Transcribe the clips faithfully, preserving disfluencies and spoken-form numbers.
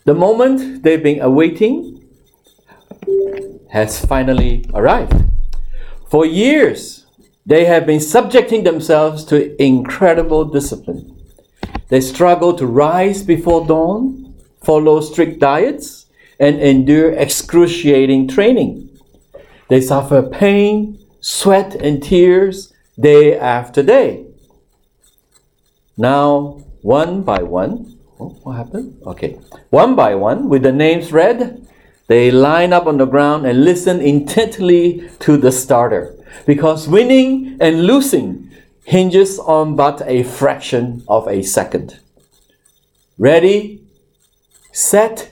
The moment they've been awaiting has finally arrived. For years, they have been subjecting themselves to incredible discipline. They struggle to rise before dawn, follow strict diets, and endure excruciating training. They suffer pain, sweat, and tears day after day. Now, one by one, oh, what happened? Okay. One by one, with the names read, they line up on the ground and listen intently to the starter, because winning and losing hinges on but a fraction of a second. Ready, set,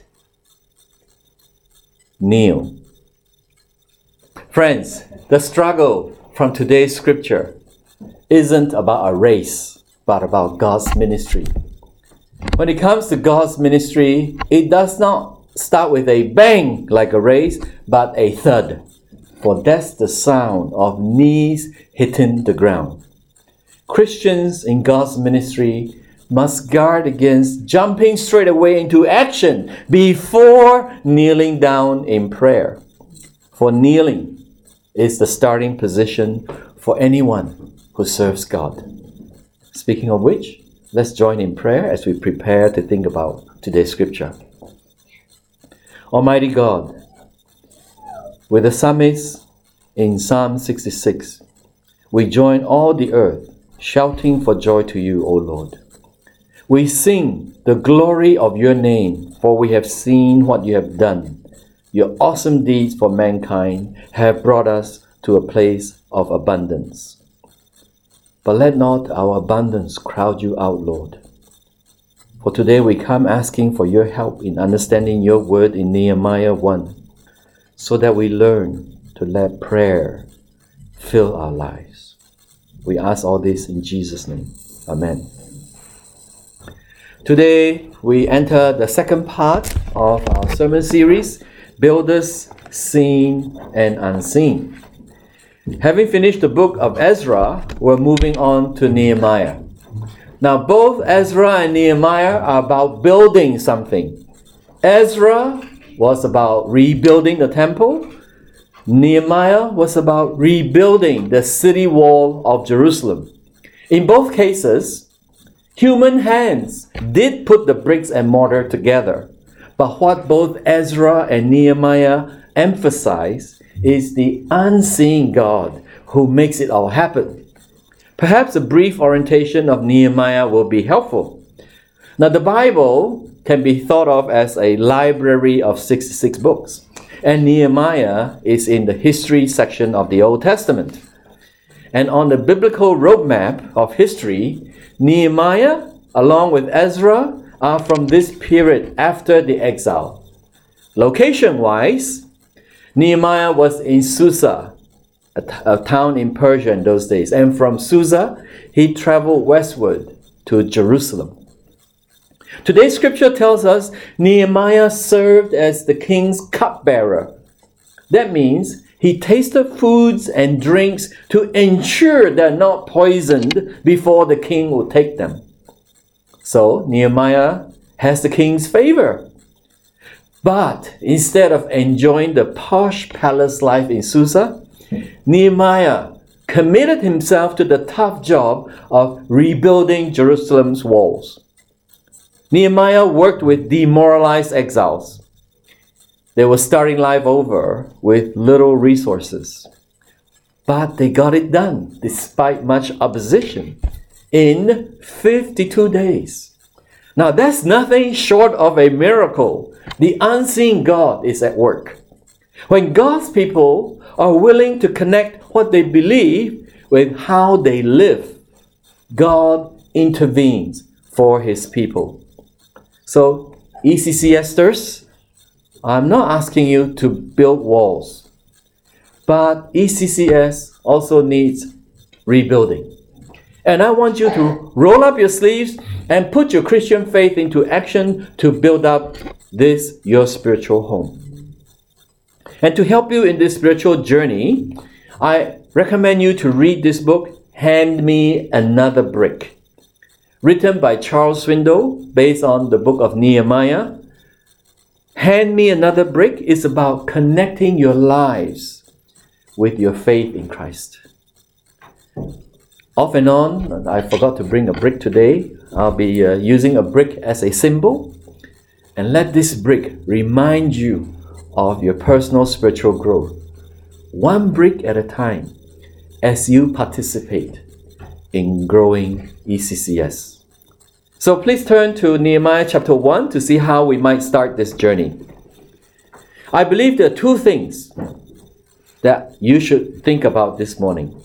kneel. Friends, the struggle from today's scripture isn't about a race, but about God's ministry. When it comes to God's ministry, it does not start with a bang like a race, but a thud. For that's the sound of knees hitting the ground. Christians in God's ministry must guard against jumping straight away into action before kneeling down in prayer. For kneeling is the starting position for anyone who serves God. Speaking of which, let's join in prayer as we prepare to think about today's scripture. Almighty God, with the psalmist in Psalm sixty-six, we join all the earth shouting for joy to you, O Lord. We sing the glory of your name, for we have seen what you have done. Your awesome deeds for mankind have brought us to a place of abundance. But let not our abundance crowd you out, Lord. For today we come asking for your help in understanding your word in Nehemiah one, so that we learn to let prayer fill our lives. We ask all this in Jesus' name. Amen. Today we enter the second part of our sermon series, Builders Seen and Unseen. Having finished the book of Ezra, we're moving on to Nehemiah. Now, both Ezra and Nehemiah are about building something. Ezra was about rebuilding the temple. Nehemiah was about rebuilding the city wall of Jerusalem. In both cases, human hands did put the bricks and mortar together. But what both Ezra and Nehemiah emphasize is the unseen God who makes it all happen. Perhaps a brief orientation of Nehemiah will be helpful. Now, the Bible can be thought of as a library of sixty-six books, and Nehemiah is in the history section of the Old Testament. And on the biblical roadmap of history, Nehemiah, along with Ezra, are from this period after the exile. Location-wise, Nehemiah was in Susa, a, t- a town in Persia in those days. And from Susa, he traveled westward to Jerusalem. Today's scripture tells us Nehemiah served as the king's cupbearer. That means he tasted foods and drinks to ensure they're not poisoned before the king will take them. So Nehemiah has the king's favor. But instead of enjoying the posh palace life in Susa, Nehemiah committed himself to the tough job of rebuilding Jerusalem's walls. Nehemiah worked with demoralized exiles. They were starting life over with little resources. But they got it done despite much opposition in fifty-two days. Now that's nothing short of a miracle. The unseen God is at work. When God's people are willing to connect what they believe with how they live, God intervenes for his people. So, E C C Esters, I'm not asking you to build walls, but E C C S also needs rebuilding. And I want you to roll up your sleeves and put your Christian faith into action to build up this, your spiritual home. And to help you in this spiritual journey, I recommend you to read this book, Hand Me Another Brick, written by Charles Swindoll, based on the book of Nehemiah. Hand Me Another Brick is about connecting your lives with your faith in Christ. Off and on, I forgot to bring a brick today. I'll be uh, using a brick as a symbol. And let this brick remind you of your personal spiritual growth, one brick at a time, as you participate in growing E C C S. So please turn to Nehemiah chapter one to see how we might start this journey. I believe there are two things that you should think about this morning.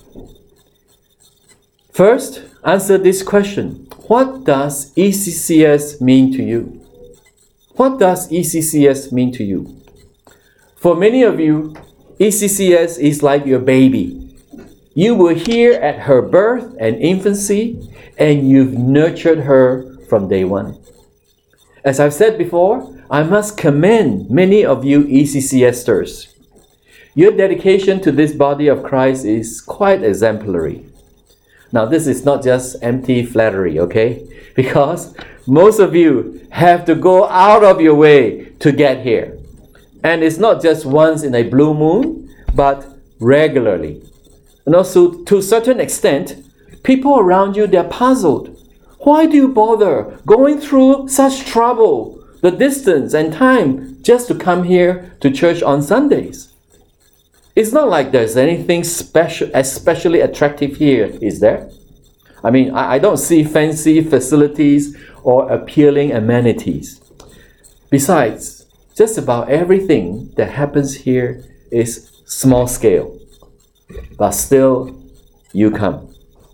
First, answer this question. What does E C C S mean to you? What does E C C S mean to you? For many of you, E C C S is like your baby. You were here at her birth and infancy, and you've nurtured her from day one. As I've said before, I must commend many of you E C C Sters. Your dedication to this body of Christ is quite exemplary. Now, this is not just empty flattery, okay? Because most of you have to go out of your way to get here. And it's not just once in a blue moon, but regularly. And also, to a certain extent, people around you, they're puzzled. Why do you bother going through such trouble, the distance and time, just to come here to church on Sundays? It's not like there's anything special, especially attractive here, is there? I mean, I, I don't see fancy facilities or appealing amenities. Besides, just about everything that happens here is small scale. But still, you come.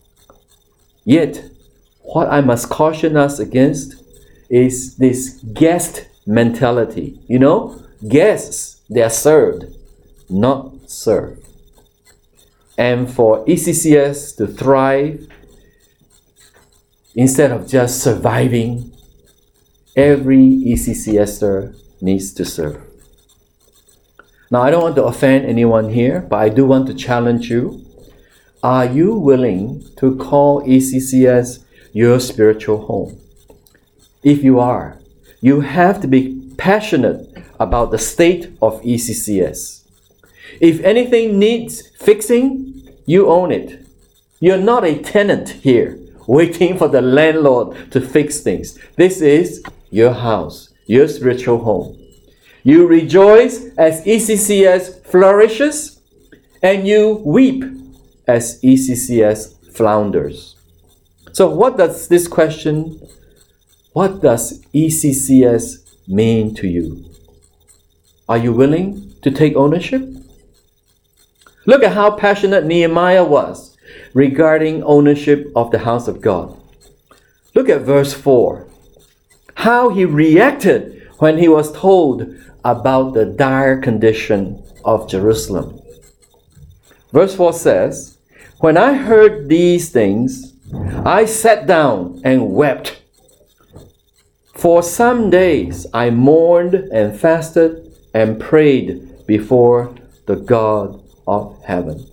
Yet, what I must caution us against is this guest mentality. You know, guests, they are served, not serve. And for E C C S to thrive, instead of just surviving, every E C C S-er needs to serve. Now, I don't want to offend anyone here, but I do want to challenge you. Are you willing to call E C C S your spiritual home? If you are, you have to be passionate about the state of E C C S. If anything needs fixing, you own it. You're not a tenant here, waiting for the landlord to fix things. This is your house, your spiritual home. You rejoice as E C C S flourishes, and you weep as E C C S flounders. So what does this question, what does E C C S mean to you? Are you willing to take ownership? Look at how passionate Nehemiah was regarding ownership of the house of God. Look at verse four. How he reacted when he was told about the dire condition of Jerusalem. Verse four says, "When I heard these things, I sat down and wept. For some days I mourned and fasted and prayed before the God of heaven."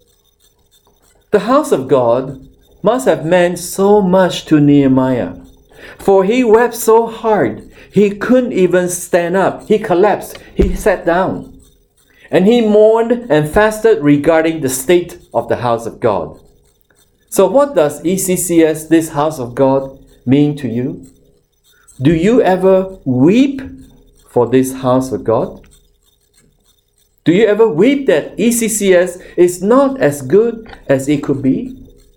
The house of God must have meant so much to Nehemiah, for he wept so hard he couldn't even stand up. He collapsed. He sat down. And he mourned and fasted regarding the state of the house of God. So what does E C C S, this house of God, mean to you? Do you ever weep for this house of God? Do you ever weep that E C C S is not as good as it could be?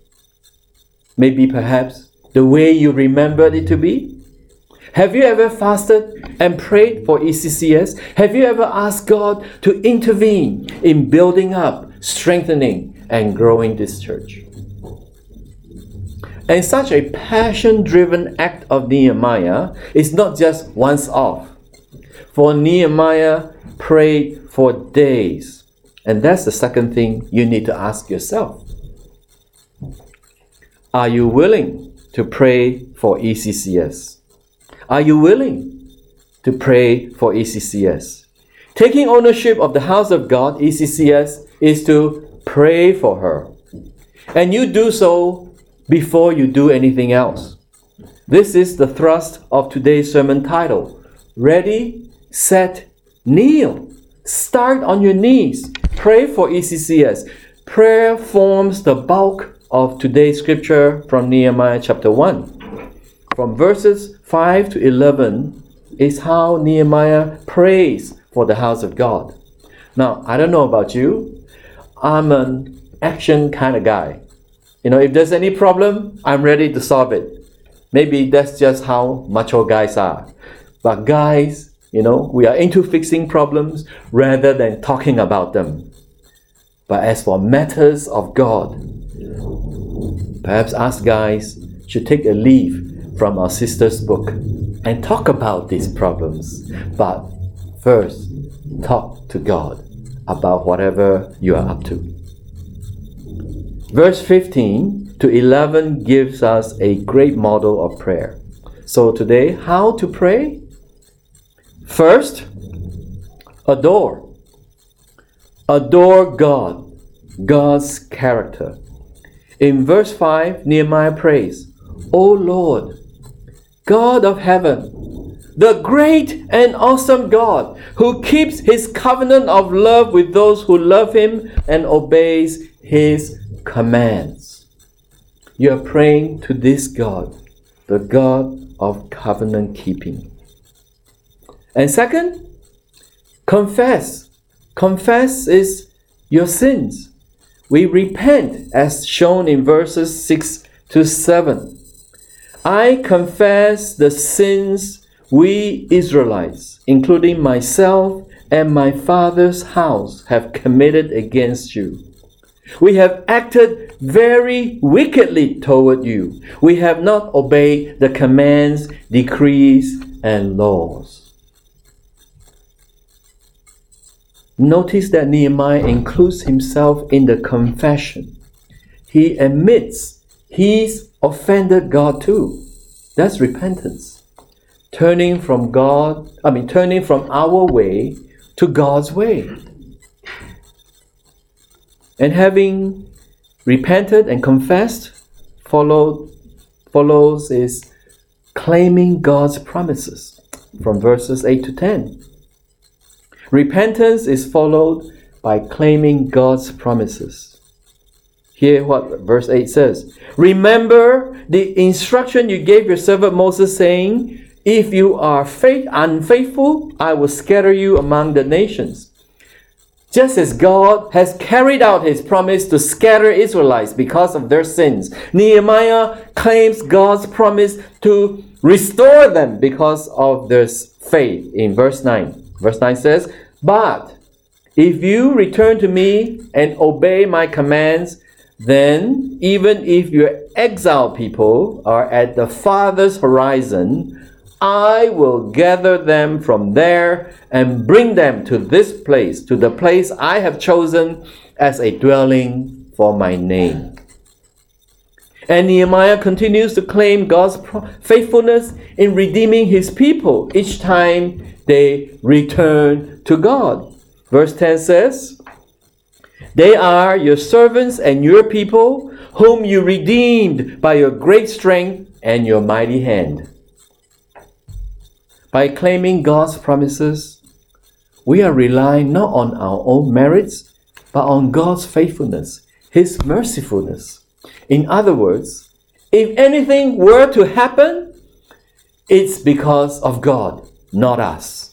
Maybe perhaps the way you remembered it to be? Have you ever fasted and prayed for E C C S? Have you ever asked God to intervene in building up, strengthening, and growing this church? And such a passion-driven act of Nehemiah is not just once off. For Nehemiah prayed for days. And that's the second thing you need to ask yourself. Are you willing to pray for E C C S? Are you willing to pray for E C C S? Taking ownership of the house of God, E C C S, is to pray for her. And you do so before you do anything else. This is the thrust of today's sermon title. Ready, said, kneel. Start on your knees. Pray for E C C S. Prayer forms the bulk of today's scripture from Nehemiah chapter one. From verses five to eleven is how Nehemiah prays for the house of God. Now, I don't know about you. I'm an action kind of guy. You know, if there's any problem, I'm ready to solve it. Maybe that's just how macho guys are. But guys, you know, we are into fixing problems rather than talking about them. But as for matters of God, perhaps us guys should take a leaf from our sister's book and talk about these problems. But first, talk to God about whatever you are up to. Verse fifteen to eleven gives us a great model of prayer. So today, how to pray? First, adore. Adore God, God's character. In verse five, Nehemiah prays, O Lord, God of heaven, the great and awesome God who keeps his covenant of love with those who love him and obeys his commands. You are praying to this God, the God of covenant keeping. And second, confess. Confess is your sins. We repent as shown in verses six to seven. I confess the sins we Israelites, including myself and my father's house, have committed against you. We have acted very wickedly toward you. We have not obeyed the commands, decrees, and laws. Notice that Nehemiah includes himself in the confession. He admits he's offended God too. That's repentance. Turning from God, I mean, turning from our way to God's way. And having repented and confessed, followed, follows is claiming God's promises from verses eight to ten. Repentance is followed by claiming God's promises. Hear what verse eight says. Remember the instruction you gave your servant Moses, saying, if you are faith unfaithful, I will scatter you among the nations. Just as God has carried out his promise to scatter Israelites because of their sins, Nehemiah claims God's promise to restore them because of their faith in verse nine. Verse nine says, but if you return to me and obey my commands, then even if your exiled people are at the farthest horizon, I will gather them from there and bring them to this place, to the place I have chosen as a dwelling for my name. And Nehemiah continues to claim God's faithfulness in redeeming his people each time they return to God. Verse ten says, they are your servants and your people, whom you redeemed by your great strength and your mighty hand. By claiming God's promises, we are relying not on our own merits, but on God's faithfulness, his mercifulness. In other words, if anything were to happen, it's because of God, not us.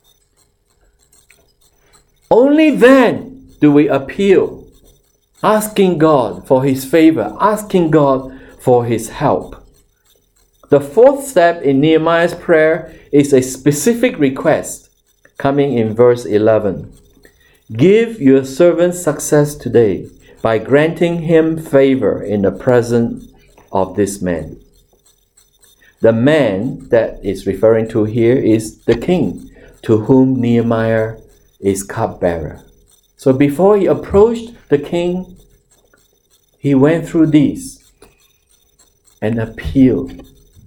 Only then do we appeal, asking God for his favor, asking God for his help. The fourth step in Nehemiah's prayer is a specific request coming in verse eleven. Give your servant success today by granting him favor in the presence of this man. The man that is referring to here is the king, to whom Nehemiah is cupbearer. So before he approached the king, he went through these and appealed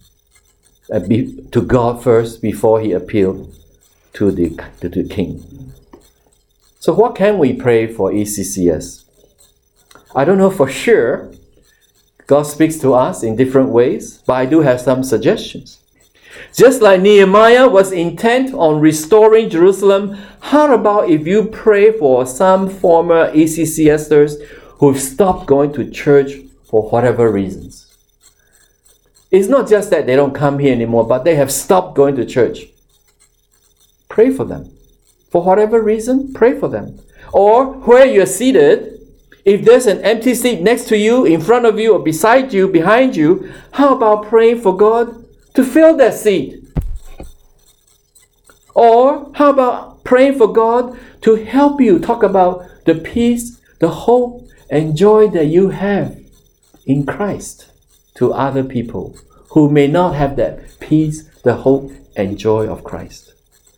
to God first before he appealed to the, to the king. So what can we pray for E C C S? I don't know for sure. God speaks to us in different ways, but I do have some suggestions. Just like Nehemiah was intent on restoring Jerusalem, how about if you pray for some former E C C Sters who've stopped going to church for whatever reasons? It's not just that they don't come here anymore, but they have stopped going to church. Pray for them. For whatever reason, pray for them. Or where you're seated, if there's an empty seat next to you, in front of you, or beside you, behind you, how about praying for God to fill that seat? Or how about praying for God to help you talk about the peace, the hope, and joy that you have in Christ to other people who may not have that peace, the hope, and joy of Christ?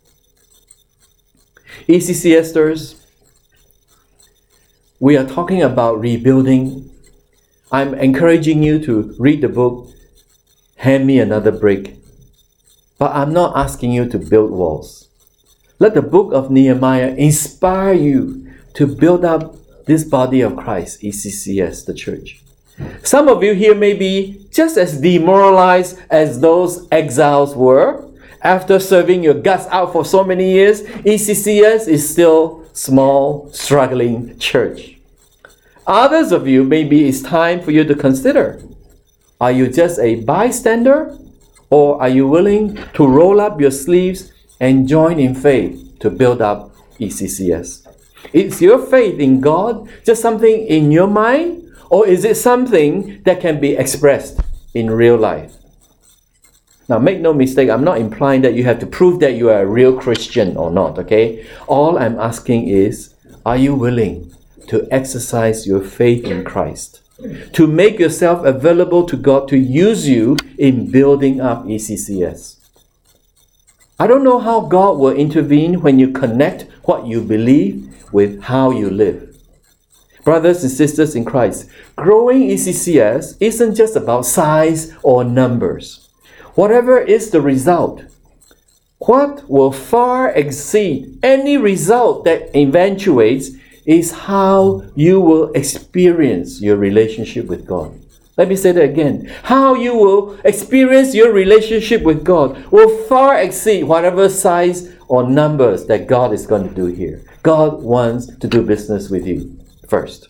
E C C Sters, we are talking about rebuilding. I'm encouraging you to read the book, Hand Me Another Brick. But I'm not asking you to build walls. Let the book of Nehemiah inspire you to build up this body of Christ, E C C S, the church. Some of you here may be just as demoralized as those exiles were. After serving your guts out for so many years, E C C S is still small, struggling church. Others of you, maybe it's time for you to consider, are you just a bystander, or are you willing to roll up your sleeves and join in faith to build up E C C S? Is your faith in God just something in your mind, or is it something that can be expressed in real life? Now, make no mistake, I'm not implying that you have to prove that you are a real Christian or not, okay? All I'm asking is, are you willing to exercise your faith in Christ, to make yourself available to God to use you in building up E C C S? I don't know how God will intervene when you connect what you believe with how you live. Brothers and sisters in Christ, growing E C C S isn't just about size or numbers. Whatever is the result, what will far exceed any result that eventuates is how you will experience your relationship with God. Let me say that again. How you will experience your relationship with God will far exceed whatever size or numbers that God is going to do here. God wants to do business with you first.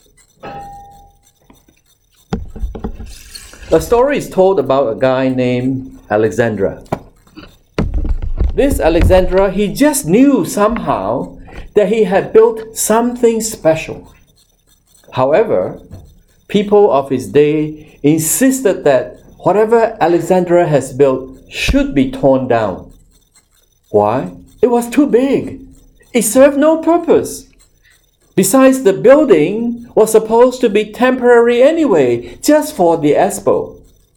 A story is told about a guy named Alexandra. This Alexandra, he just knew somehow that he had built something special. However, people of his day insisted that whatever Alexandra has built should be torn down. Why? It was too big. It served no purpose. Besides, the building was supposed to be temporary anyway, just for the expo.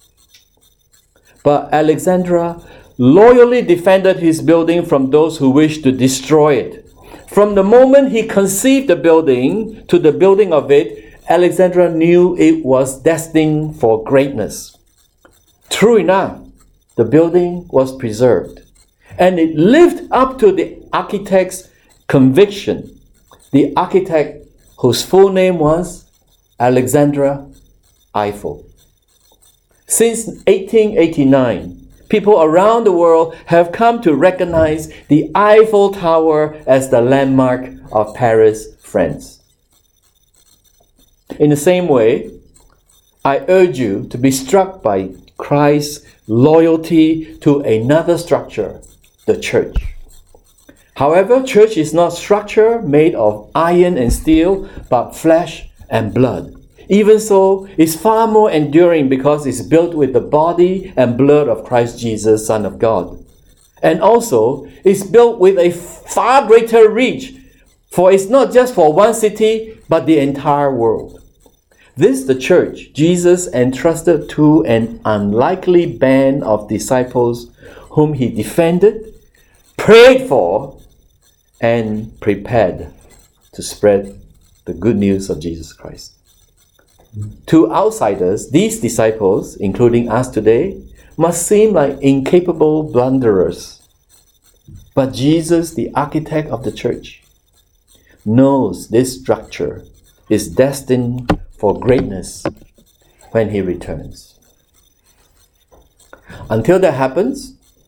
But Alexandra loyally defended his building from those who wished to destroy it. From the moment he conceived the building to the building of it, Alexandra knew it was destined for greatness. True enough, the building was preserved, and it lived up to the architect's conviction. The architect, whose full name was Alexandra Eiffel. Since eighteen eighty-nine, people around the world have come to recognize the Eiffel Tower as the landmark of Paris, France. In the same way, I urge you to be struck by Christ's loyalty to another structure, the church. However, church is not structure made of iron and steel, but flesh and blood. Even so, it's far more enduring because it's built with the body and blood of Christ Jesus, Son of God. And also, it's built with a far greater reach, for it's not just for one city, but the entire world. This, the church, Jesus entrusted to an unlikely band of disciples whom he defended, prayed for, and prepared to spread the good news of Jesus Christ. To outsiders, these disciples, including us today, must seem like incapable blunderers. But Jesus, the architect of the church, knows this structure is destined for greatness when he returns. Until that happens,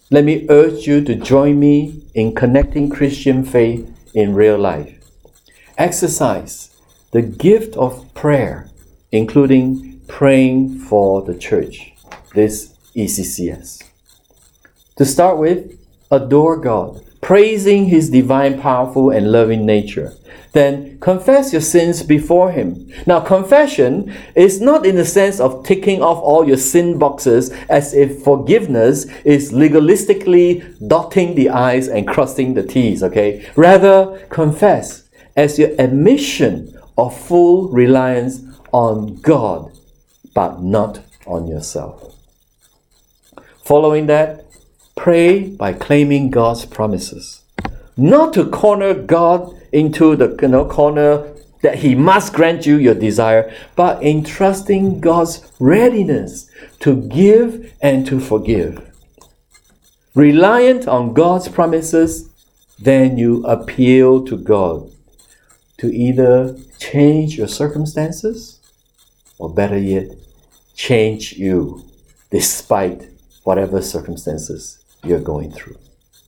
let me urge you to join me in connecting Christian faith in real life. Exercise the gift of prayer, including praying for the church, this E C C S. To start with, adore God, praising His divine, powerful, and loving nature. Then confess your sins before Him. Now, confession is not in the sense of ticking off all your sin boxes as if forgiveness is legalistically dotting the I's and crossing the T's, okay? Rather, confess as your admission of full reliance on God, but not on yourself. Following that, pray by claiming God's promises. Not to corner God into the you know, corner that He must grant you your desire, but in trusting God's readiness to give and to forgive. Reliant on God's promises, then you appeal to God to either change your circumstances, or better yet, change you despite whatever circumstances you're going through.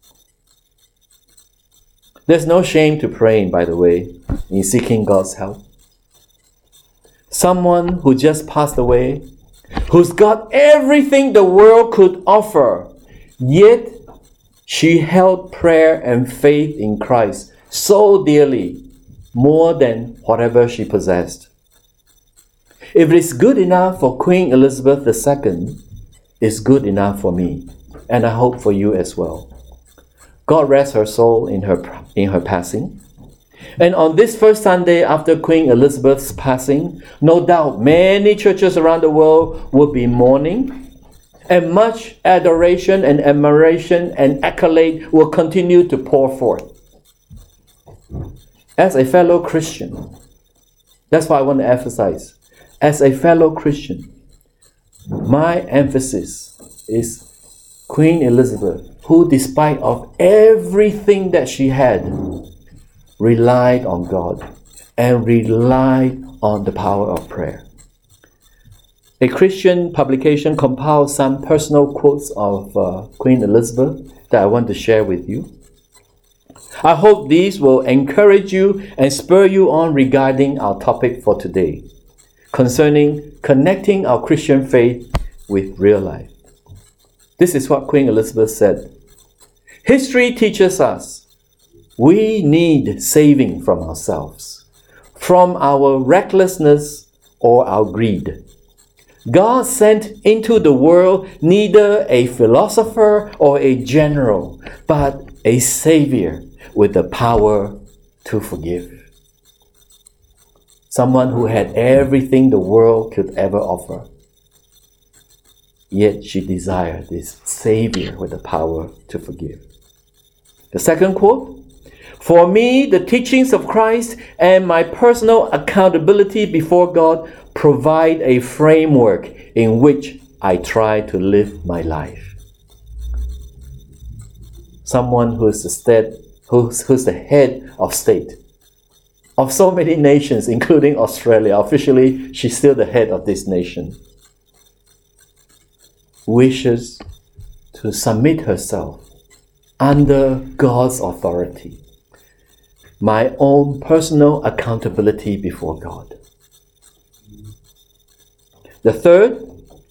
There's no shame to praying, by the way, in seeking God's help. Someone who just passed away, who's got everything the world could offer, yet she held prayer and faith in Christ so dearly, more than whatever she possessed. If it is good enough for Queen Elizabeth the Second, it's good enough for me, and I hope for you as well. God rest her soul in her in her passing. And on this first Sunday after Queen Elizabeth's passing, no doubt many churches around the world will be mourning, and much adoration and admiration and accolade will continue to pour forth. As a fellow Christian, that's why I want to emphasize, as a fellow Christian, my emphasis is Queen Elizabeth, who despite of everything that she had, relied on God and relied on the power of prayer. A Christian publication compiled some personal quotes of uh, Queen Elizabeth that I want to share with you. I hope these will encourage you and spur you on regarding our topic for today, concerning connecting our Christian faith with real life. This is what Queen Elizabeth said. History teaches us we need saving from ourselves, from our recklessness or our greed. God sent into the world neither a philosopher or a general, but a Savior with the power to forgive. Someone who had everything the world could ever offer. Yet she desired this Savior with the power to forgive. The second quote, "For me, the teachings of Christ and my personal accountability before God provide a framework in which I try to live my life." Someone who is the state, who's, who's the head of state of so many nations, including Australia. Officially, she's still the head of this nation. Wishes to submit herself under God's authority. My own personal accountability before God. The third,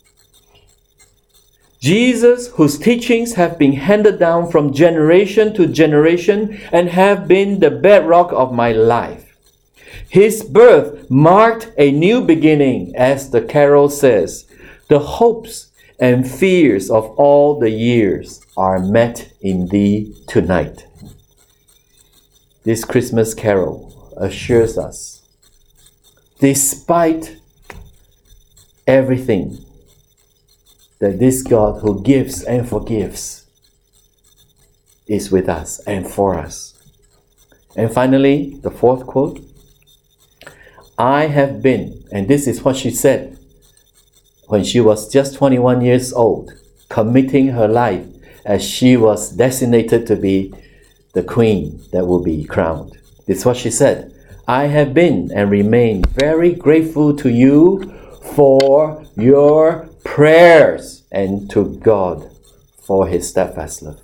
Jesus, whose teachings have been handed down from generation to generation and have been the bedrock of my life. His birth marked a new beginning, as the carol says. The hopes and fears of all the years are met in thee tonight. This Christmas carol assures us, despite everything, that this God who gives and forgives is with us and for us. And finally, the fourth quote, I have been, and this is what she said when she was just twenty-one years old, committing her life as she was designated to be the queen that will be crowned. This is what she said, I have been and remain very grateful to you for your prayers and to God for his steadfast love.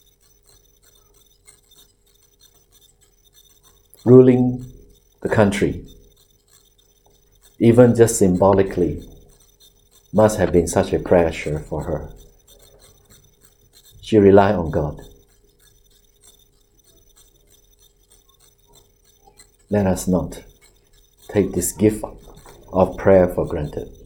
Ruling the country, even just symbolically, must have been such a pressure for her. She relied on God. Let us not take this gift of prayer for granted.